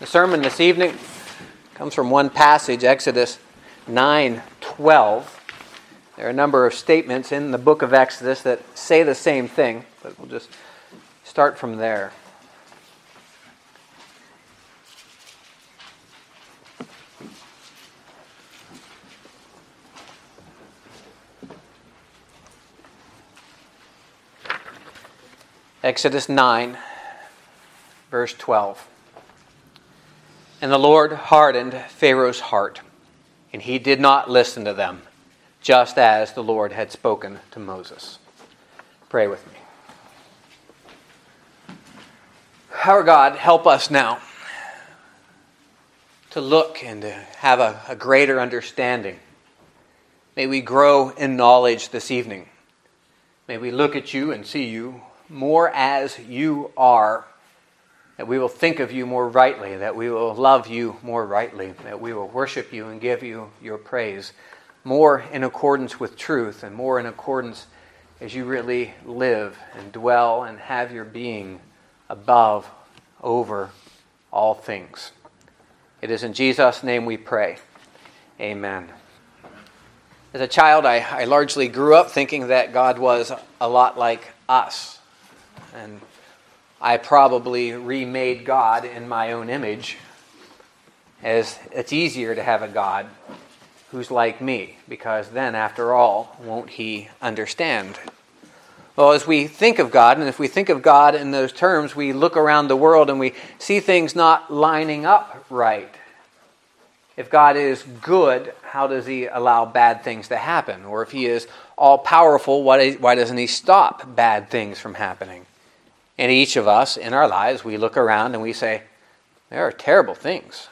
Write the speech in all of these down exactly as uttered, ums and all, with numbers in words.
The sermon this evening comes from one passage, Exodus nine twelve. There are a number of statements in the book of Exodus that say the same thing, but we'll just start from there. Exodus nine, verse twelve. And the Lord hardened Pharaoh's heart, and he did not listen to them, just as the Lord had spoken to Moses. Pray with me. Our God, help us now to look and to have a, a greater understanding. May we grow in knowledge this evening. May we look at you and see you more as you are, that we will think of you more rightly, that we will love you more rightly, that we will worship you and give you your praise more in accordance with truth and more in accordance as you really live and dwell and have your being above, over all things. It is in Jesus' name we pray. Amen. As a child, I, I largely grew up thinking that God was a lot like us. And I probably remade God in my own image, as it's easier to have a God who's like me, because then, after all, won't he understand? Well, as we think of God, and if we think of God in those terms, we look around the world and we see things not lining up right. If God is good, how does he allow bad things to happen? Or if he is all-powerful, why, why doesn't he stop bad things from happening? And each of us in our lives, we look around and we say, there are terrible things.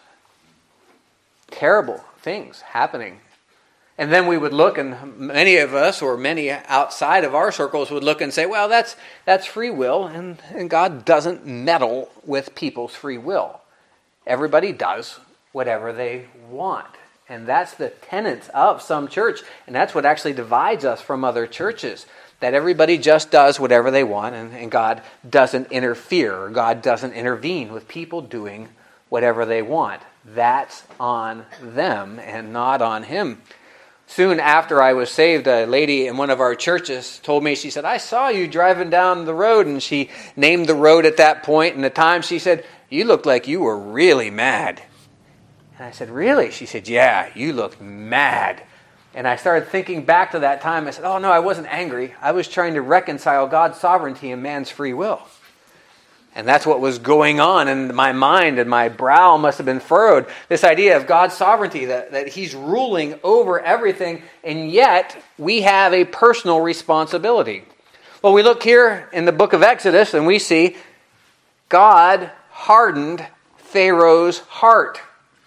Terrible things happening. And then we would look, and many of us, or many outside of our circles, would look and say, well, that's that's free will, and, and God doesn't meddle with people's free will. Everybody does whatever they want. And that's the tenets of some church, and that's what actually divides us from other churches. That everybody just does whatever they want, and, and God doesn't interfere, or God doesn't intervene with people doing whatever they want. That's on them and not on him. Soon after I was saved, a lady in one of our churches told me, she said, I saw you driving down the road, and she named the road at that point, and the time she said, you looked like you were really mad. And I said, really? She said, yeah, you looked mad. And I started thinking back to that time. I said, oh, no, I wasn't angry. I was trying to reconcile God's sovereignty and man's free will. And that's what was going on in my mind, and my brow must have been furrowed. This idea of God's sovereignty, that, that he's ruling over everything, and yet we have a personal responsibility. Well, we look here in the book of Exodus, and we see God hardened Pharaoh's heart.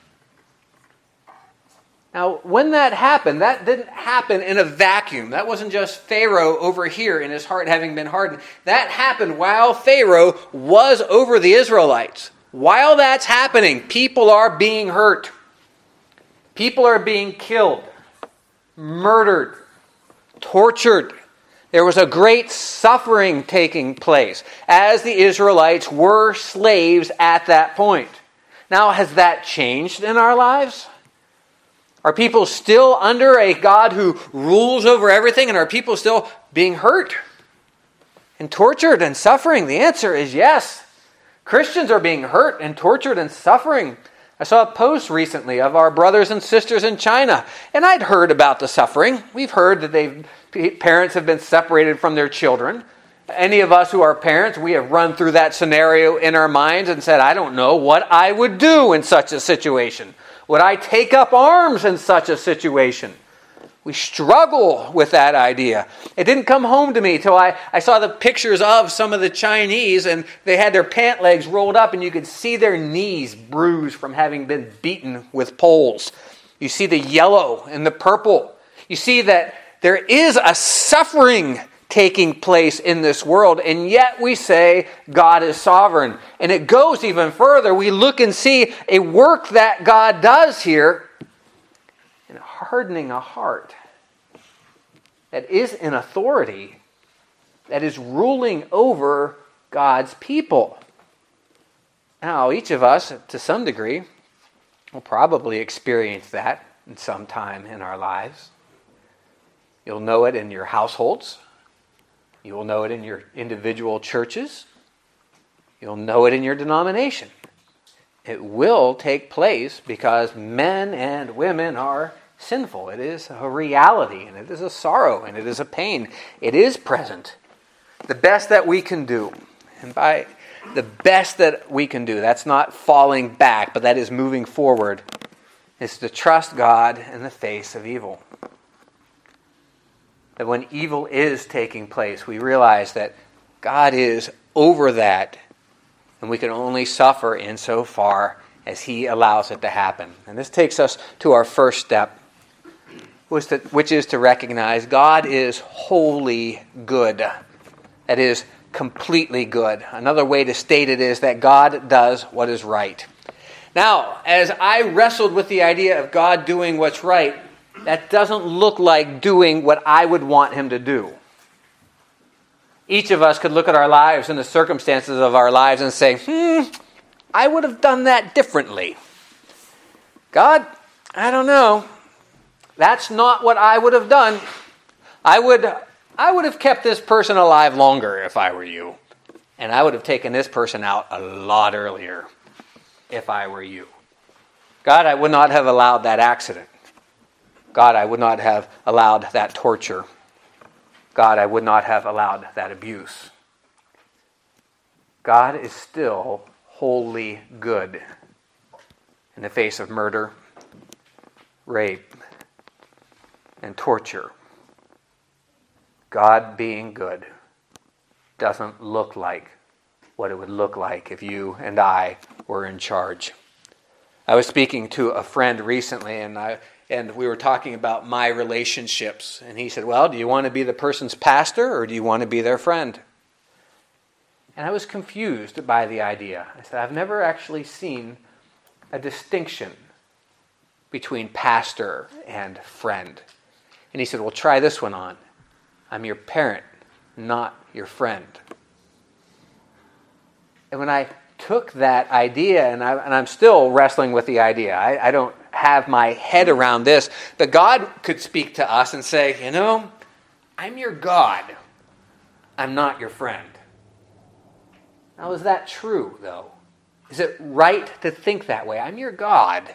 Now, when that happened, that didn't happen in a vacuum. That wasn't just Pharaoh over here in his heart having been hardened. That happened while Pharaoh was over the Israelites. While that's happening, people are being hurt. People are being killed, murdered, tortured. There was a great suffering taking place as the Israelites were slaves at that point. Now, has that changed in our lives? Are people still under a God who rules over everything, and are people still being hurt and tortured and suffering? The answer is yes. Christians are being hurt and tortured and suffering. I saw a post recently of our brothers and sisters in China, and I'd heard about the suffering. We've heard that they've, parents have been separated from their children. Any of us who are parents, we have run through that scenario in our minds and said, I don't know what I would do in such a situation. Would I take up arms in such a situation? We struggle with that idea. It didn't come home to me till I, I saw the pictures of some of the Chinese, and they had their pant legs rolled up, and you could see their knees bruised from having been beaten with poles. You see the yellow and the purple. You see that there is a suffering taking place in this world, and yet we say God is sovereign. And it goes even further. We look and see a work that God does here in hardening a heart that is in authority, that is ruling over God's people. Now, each of us, to some degree, will probably experience that in some time in our lives. You'll know it in your households. You will know it in your individual churches. You'll know it in your denomination. It will take place because men and women are sinful. It is a reality, and it is a sorrow, and it is a pain. It is present. The best that we can do, and by the best that we can do, that's not falling back, but that is moving forward, is to trust God in the face of evil. That when evil is taking place, we realize that God is over that, and we can only suffer insofar as He allows it to happen. And this takes us to our first step, which is to recognize God is wholly good. That is, completely good. Another way to state it is that God does what is right. Now, as I wrestled with the idea of God doing what's right, that doesn't look like doing what I would want Him to do. Each of us could look at our lives and the circumstances of our lives and say, hmm, I would have done that differently. God, I don't know. That's not what I would have done. I would, I would have kept this person alive longer if I were you. And I would have taken this person out a lot earlier if I were you. God, I would not have allowed that accident. God, I would not have allowed that torture. God, I would not have allowed that abuse. God is still wholly good in the face of murder, rape, and torture. God being good doesn't look like what it would look like if you and I were in charge. I was speaking to a friend recently, and I and we were talking about my relationships. And he said, well, do you want to be the person's pastor or do you want to be their friend? And I was confused by the idea. I said, I've never actually seen a distinction between pastor and friend. And he said, well, try this one on. I'm your parent, not your friend. And when I took that idea, and, I, and I'm still wrestling with the idea, I, I don't have my head around this, but God could speak to us and say, you know, I'm your God. I'm not your friend. Now, is that true, though? Is it right to think that way? I'm your God.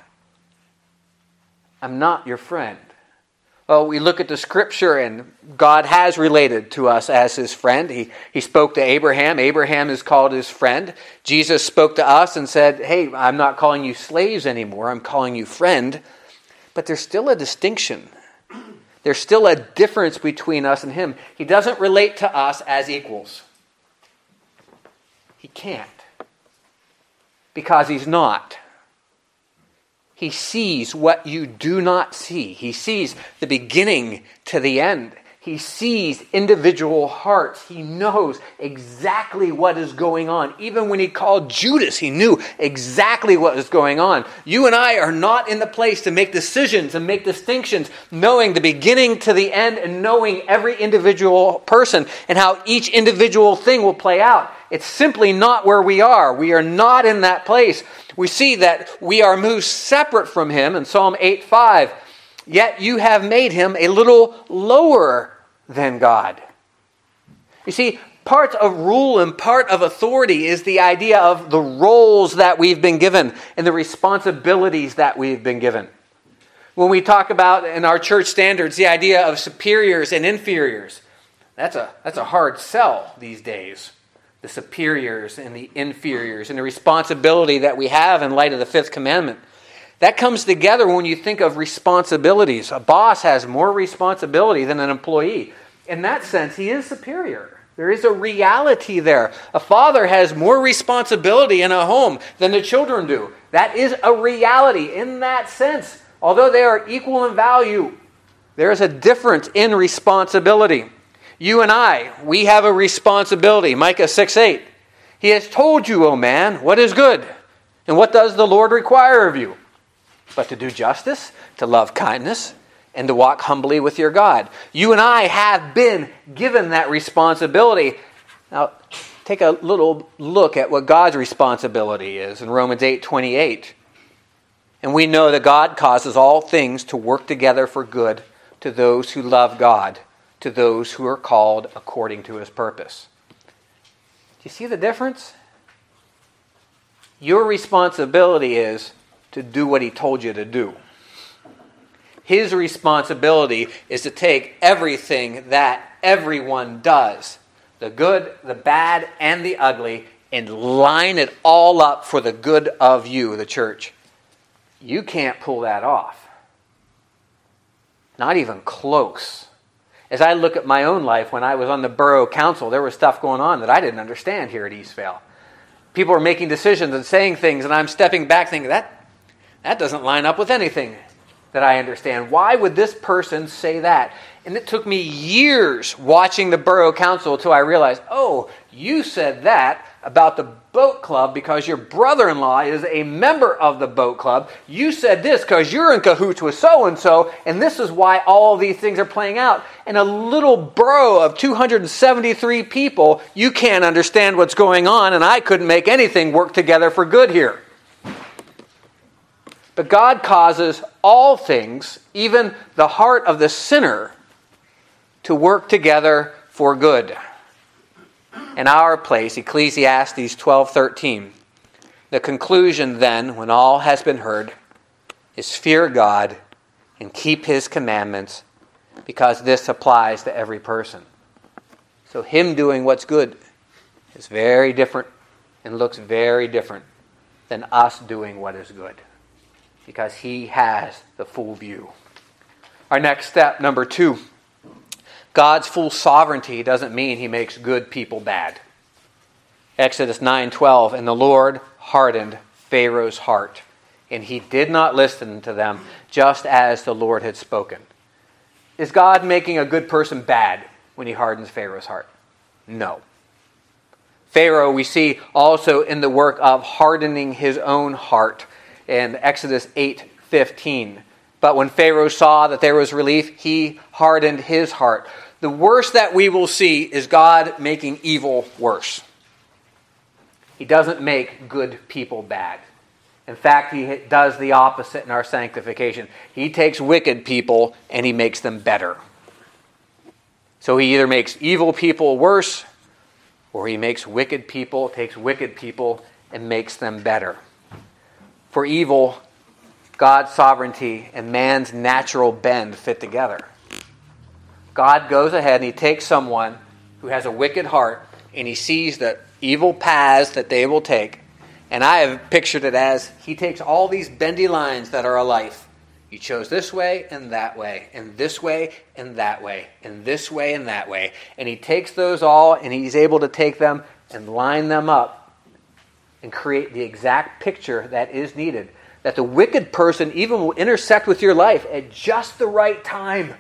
I'm not your friend. Well, we look at the Scripture, and God has related to us as His friend. He, he spoke to Abraham. Abraham is called His friend. Jesus spoke to us and said, hey, I'm not calling you slaves anymore. I'm calling you friend. But there's still a distinction. There's still a difference between us and Him. He doesn't relate to us as equals. He can't. Because He's not. He sees what you do not see. He sees the beginning to the end. He sees individual hearts. He knows exactly what is going on. Even when He called Judas, He knew exactly what was going on. You and I are not in the place to make decisions and make distinctions, knowing the beginning to the end and knowing every individual person and how each individual thing will play out. It's simply not where we are. We are not in that place. We see that we are moved separate from Him in Psalm eight five. Yet you have made Him a little lower than God. You see, part of rule and part of authority is the idea of the roles that we've been given and the responsibilities that we've been given. When we talk about in our church standards the idea of superiors and inferiors, that's a, that's a hard sell these days. The superiors and the inferiors and the responsibility that we have in light of the fifth commandment. That comes together when you think of responsibilities. A boss has more responsibility than an employee. In that sense, he is superior. There is a reality there. A father has more responsibility in a home than the children do. That is a reality in that sense. Although they are equal in value, there is a difference in responsibility. You and I, we have a responsibility. Micah six eight. He has told you, O man, what is good, and what does the Lord require of you? But to do justice, to love kindness, and to walk humbly with your God. You and I have been given that responsibility. Now, take a little look at what God's responsibility is in Romans eight twenty-eight. And we know that God causes all things to work together for good to those who love God, to those who are called according to his purpose. Do you see the difference? Your responsibility is to do what he told you to do. His responsibility is to take everything that everyone does, the good, the bad, and the ugly, and line it all up for the good of you, the church. You can't pull that off. Not even close. As I look at my own life, when I was on the borough council, there was stuff going on that I didn't understand here at Eastvale. People are making decisions and saying things, and I'm stepping back thinking, that, that doesn't line up with anything that I understand. Why would this person say that? And it took me years watching the borough council until I realized, oh, you said that about the boat club because your brother-in-law is a member of the boat club. You said this because you're in cahoots with so-and-so, and this is why all these things are playing out. In a little borough of two hundred seventy-three people, you can't understand what's going on, and I couldn't make anything work together for good here. But God causes all things, even the heart of the sinner, to work together for good. In our place, Ecclesiastes twelve thirteen. The conclusion then, when all has been heard, is fear God and keep his commandments, because this applies to every person. So him doing what's good is very different and looks very different than us doing what is good, because he has the full view. Our next step, number two. God's full sovereignty doesn't mean he makes good people bad. Exodus nine twelve, and the Lord hardened Pharaoh's heart, and he did not listen to them, just as the Lord had spoken. Is God making a good person bad when he hardens Pharaoh's heart? No. Pharaoh, we see also in the work of hardening his own heart in Exodus eight fifteen. But when Pharaoh saw that there was relief, he hardened his heart. The worst that we will see is God making evil worse. He doesn't make good people bad. In fact, he does the opposite in our sanctification. He takes wicked people and he makes them better. So he either makes evil people worse, or he makes wicked people, takes wicked people and makes them better. For evil, God's sovereignty and man's natural bend fit together. God goes ahead and he takes someone who has a wicked heart and he sees the evil paths that they will take. And I have pictured it as he takes all these bendy lines that are a life. You chose this way and that way, and this way and that way, and this way and that way. And he takes those all and he's able to take them and line them up and create the exact picture that is needed. That the wicked person even will intersect with your life at just the right time.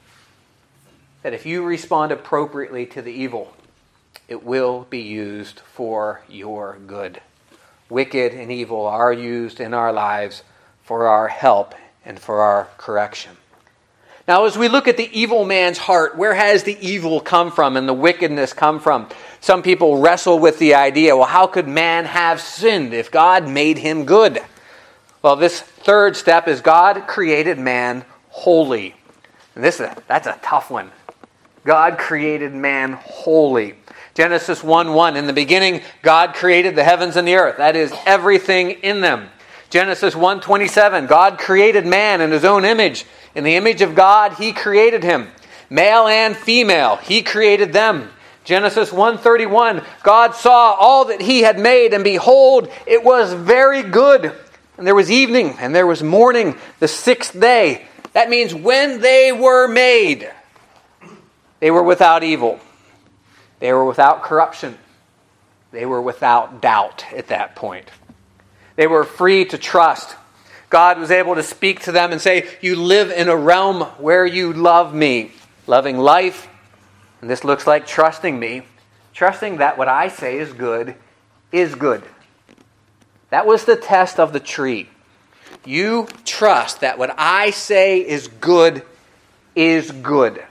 That if you respond appropriately to the evil, it will be used for your good. Wicked and evil are used in our lives for our help and for our correction. Now, as we look at the evil man's heart, where has the evil come from and the wickedness come from? Some people wrestle with the idea, well, how could man have sinned if God made him good? Well, this third step is God created man holy. And this is a, that's a tough one. God created man holy. Genesis one one, in the beginning, God created the heavens and the earth. That is everything in them. Genesis one twenty-seven, God created man in his own image. In the image of God, he created him. Male and female, he created them. Genesis one thirty-one, God saw all that he had made, and behold, it was very good. And there was evening, and there was morning, the sixth day. That means when they were made, they were without evil. They were without corruption. They were without doubt at that point. They were free to trust. God was able to speak to them and say, you live in a realm where you love me. Loving life, and this looks like trusting me. Trusting that what I say is good, is good. That was the test of the tree. You trust that what I say is good, is good.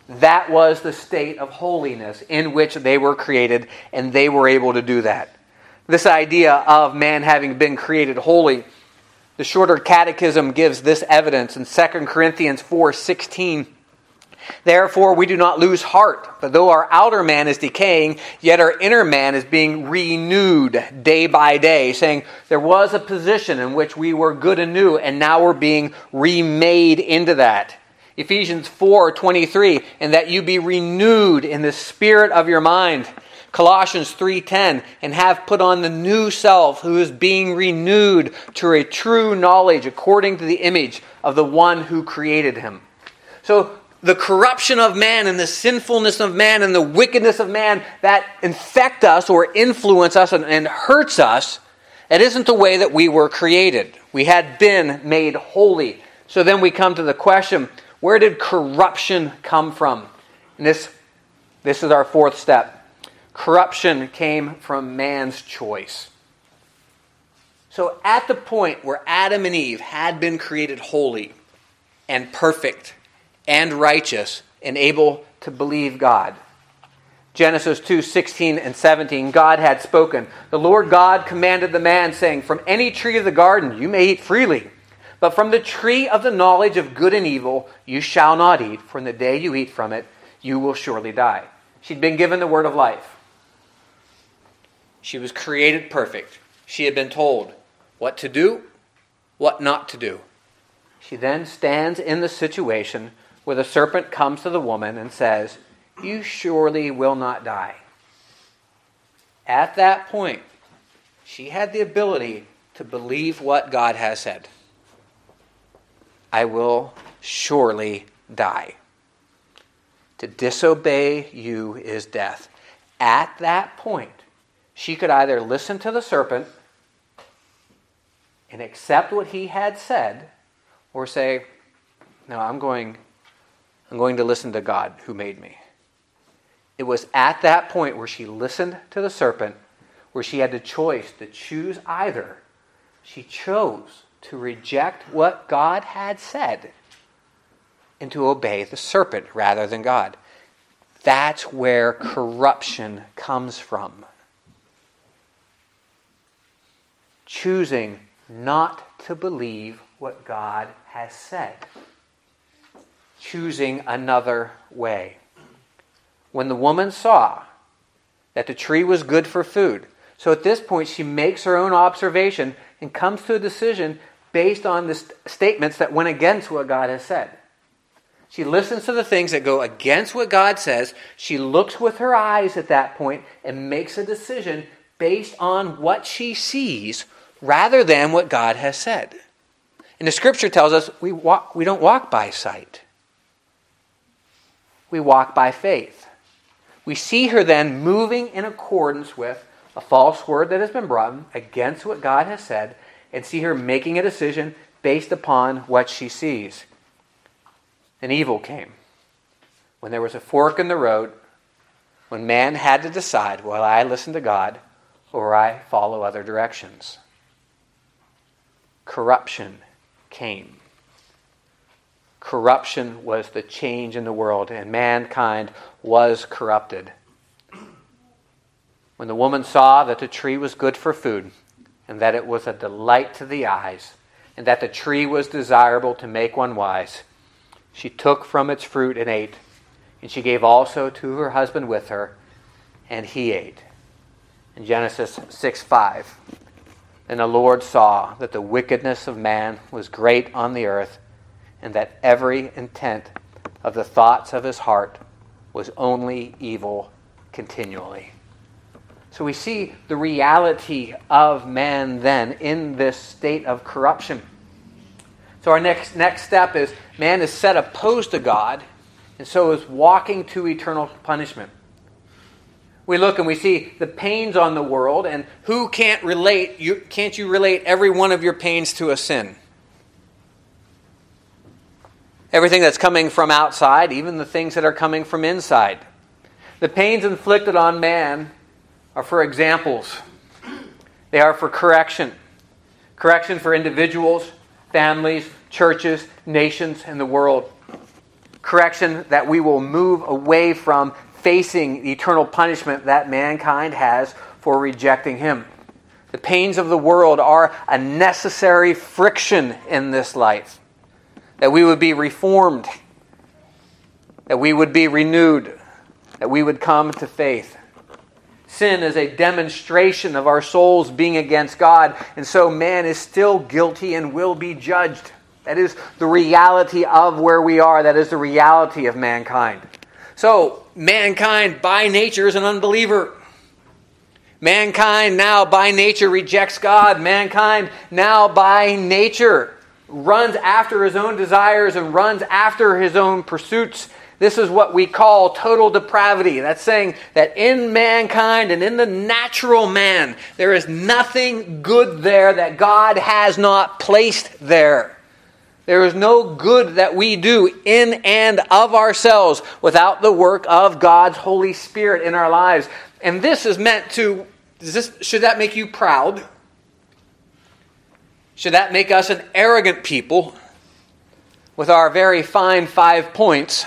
That was the state of holiness in which they were created, and they were able to do that. This idea of man having been created holy, the Shorter Catechism gives this evidence in Second Corinthians four sixteen. Therefore we do not lose heart, but though our outer man is decaying, yet our inner man is being renewed day by day, saying there was a position in which we were good and new, and now we're being remade into that. Ephesians four twenty-three, and that you be renewed in the spirit of your mind. Colossians three ten, and have put on the new self, who is being renewed to a true knowledge according to the image of the one who created him. So the corruption of man and the sinfulness of man and the wickedness of man that infect us or influence us and, and hurts us, it isn't the way that we were created. We had been made holy. So then we come to the question, where did corruption come from? And this, this is our fourth step. Corruption came from man's choice. So at the point where Adam and Eve had been created holy and perfect and righteous and able to believe God, Genesis two sixteen and seventeen, God had spoken. The Lord God commanded the man, saying, from any tree of the garden you may eat freely, but from the tree of the knowledge of good and evil you shall not eat, for in the day you eat from it, you will surely die. She'd been given the word of life. She was created perfect. She had been told what to do, what not to do. She then stands in the situation where the serpent comes to the woman and says, you surely will not die. At that point, she had the ability to believe what God has said. I will surely die. To disobey you is death. At that point, she could either listen to the serpent and accept what he had said, or say, no, I'm going, I'm going to listen to God who made me. It was at that point where she listened to the serpent, where she had the choice to choose either. She chose to reject what God had said and to obey the serpent rather than God. That's where corruption comes from. Choosing not to believe what God has said. Choosing another way. When the woman saw that the tree was good for food, so at this point she makes her own observation and comes to a decision based on the st- statements that went against what God has said. She listens to the things that go against what God says. She looks with her eyes at that point and makes a decision based on what she sees rather than what God has said. And the scripture tells us we walk, we don't walk by sight. We walk by faith. We see her then moving in accordance with a false word that has been brought against what God has said, and see her making a decision based upon what she sees. And evil came. When there was a fork in the road, when man had to decide, will I listen to God or I follow other directions? Corruption came. Corruption was the change in the world, and mankind was corrupted. When the woman saw that the tree was good for food, and that it was a delight to the eyes, and that the tree was desirable to make one wise, she took from its fruit and ate, and she gave also to her husband with her, and he ate. In Genesis six five, and the Lord saw that the wickedness of man was great on the earth, and that every intent of the thoughts of his heart was only evil continually. So we see the reality of man then in this state of corruption. So our next next step is man is set opposed to God, and so is walking to eternal punishment. We look and we see the pains on the world, and who can't relate, you, can't you relate every one of your pains to a sin? Everything that's coming from outside, even the things that are coming from inside. The pains inflicted on man are for examples. They are for correction. Correction for individuals, families, churches, nations, and the world. correction that we will move away from facing the eternal punishment that mankind has for rejecting him. The pains of the world are a necessary friction in this life. That we would be reformed. That we would be renewed. That we would come to faith. Sin is a demonstration of our souls being against God, and so man is still guilty and will be judged. That is the reality of where we are. That is the reality of mankind. So, mankind by nature is an unbeliever. Mankind now by nature rejects God. Mankind now by nature runs after his own desires and runs after his own pursuits. This is what we call total depravity. That's saying that in mankind and in the natural man, there is nothing good there that God has not placed there. There is no good that we do in and of ourselves without the work of God's Holy Spirit in our lives. And this is meant to, is this, should that make you proud? Should that make us an arrogant people with our very fine five points?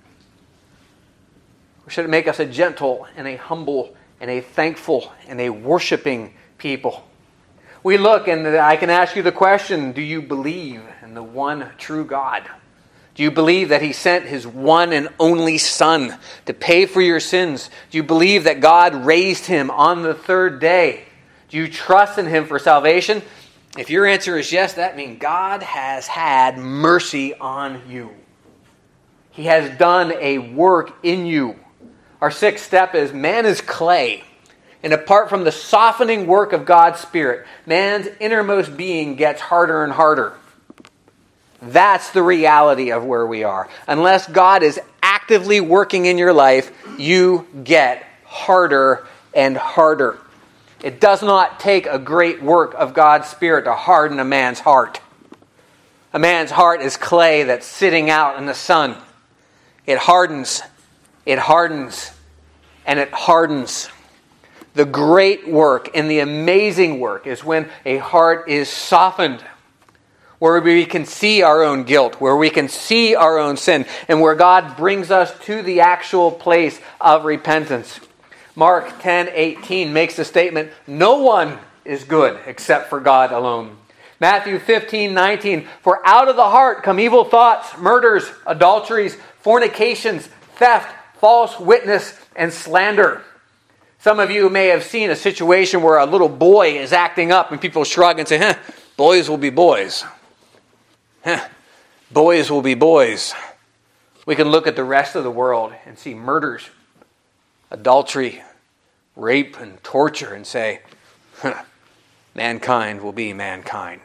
Or should it make us a gentle and a humble and a thankful and a worshiping people? We look, and I can ask you the question, do you believe in the one true God? Do you believe that He sent His one and only Son to pay for your sins? Do you believe that God raised Him on the third day? Do you trust in Him for salvation? If your answer is yes, that means God has had mercy on you. He has done a work in you. Our sixth step is man is clay. And apart from the softening work of God's Spirit, man's innermost being gets harder and harder. That's the reality of where we are. Unless God is actively working in your life, you get harder and harder. It does not take a great work of God's Spirit to harden a man's heart. A man's heart is clay that's sitting out in the sun. It hardens. It hardens. And it hardens. The great work and the amazing work is when a heart is softened, where we can see our own guilt, where we can see our own sin, and where God brings us to the actual place of repentance. Mark ten eighteen makes the statement, no one is good except for God alone. Matthew fifteen nineteen, for out of the heart come evil thoughts, murders, adulteries, fornications, theft, false witness, and slander. Some of you may have seen a situation where a little boy is acting up and people shrug and say, huh, boys will be boys. Huh, boys will be boys. We can look at the rest of the world and see murders, adultery, rape, and torture and say, huh, mankind will be mankind.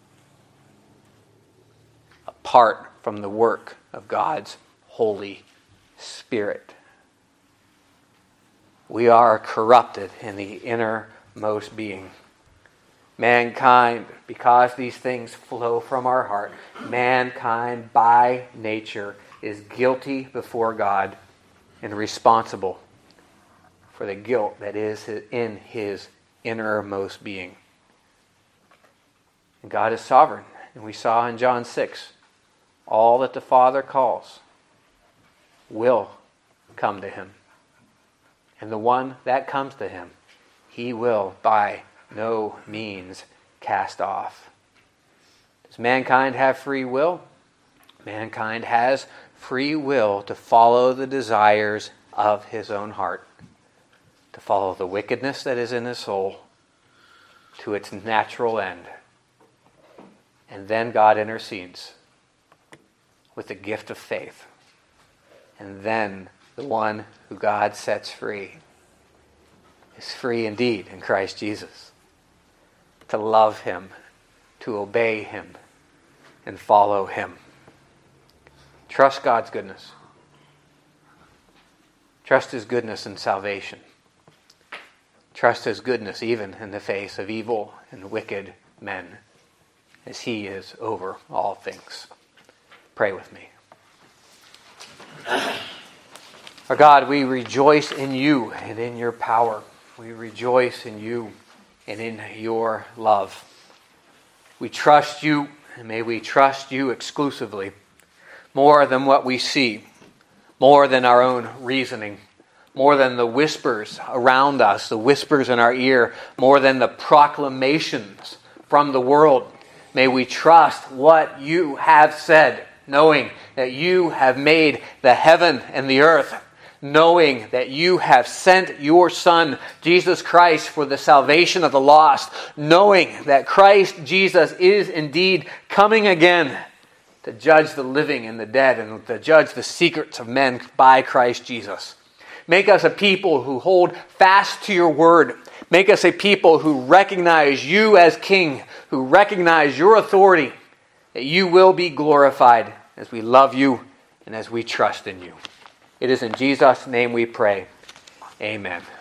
Apart from the work of God's Holy Spirit. We are corrupted in the innermost being. Mankind, because these things flow from our heart, mankind by nature is guilty before God and responsible for the guilt that is in his innermost being. And God is sovereign. And we saw in John six, all that the Father calls will come to him. And the one that comes to him, he will by no means cast off. Does mankind have free will? Mankind has free will to follow the desires of his own heart, to follow the wickedness that is in his soul to its natural end. And then God intercedes with the gift of faith. And then the one who God sets free is free indeed in Christ Jesus. To love him, to obey him, and follow him. Trust God's goodness. Trust his goodness in salvation. Trust his goodness even in the face of evil and wicked men, as he is over all things. Pray with me. Our God, we rejoice in you and in your power. We rejoice in you and in your love. We trust you, and may we trust you exclusively. more than what we see, more than our own reasoning, more than the whispers around us, the whispers in our ear, more than the proclamations from the world. May we trust what you have said, knowing that you have made the heaven and the earth, knowing that you have sent your Son, Jesus Christ, for the salvation of the lost, knowing that Christ Jesus is indeed coming again to judge the living and the dead and to judge the secrets of men by Christ Jesus. Make us a people who hold fast to your word. Make us a people who recognize you as King, who recognize your authority, that you will be glorified as we love you and as we trust in you. It is in Jesus' name we pray. Amen.